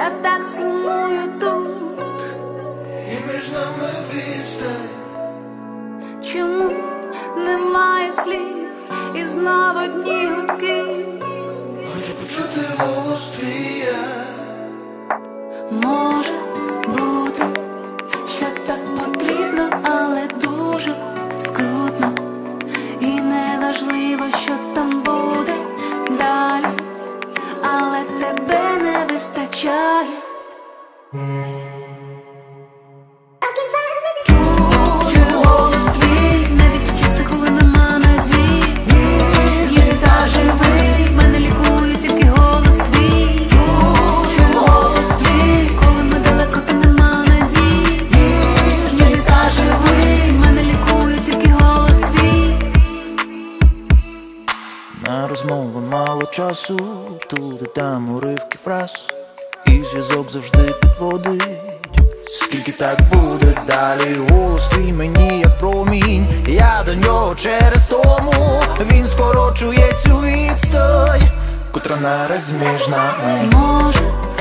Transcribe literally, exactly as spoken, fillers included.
я так сумую тут, і між нами відстань. чому немає слів і знов одні гудки? Хочу почути голос твій я. Може бути, що так потрібно, але дуже скрутно. І неважливо, що там буде далі, але тебе не вистачає. Чую голос твій, навіть у часи, коли нема надії. Є та живий, мене лікує тільки голос твій. Чую голос твій, коли ми далеко, то нема надії. Є та живий, мене лікує тільки голос твій. На розмову мало часу, тут і там уривки фраз, і зв'язок завжди підводить. Скільки так буде далі? Голос твій мені як промінь, я до нього через тому. Він скорочує цю відстань, котра нараз між нами. Може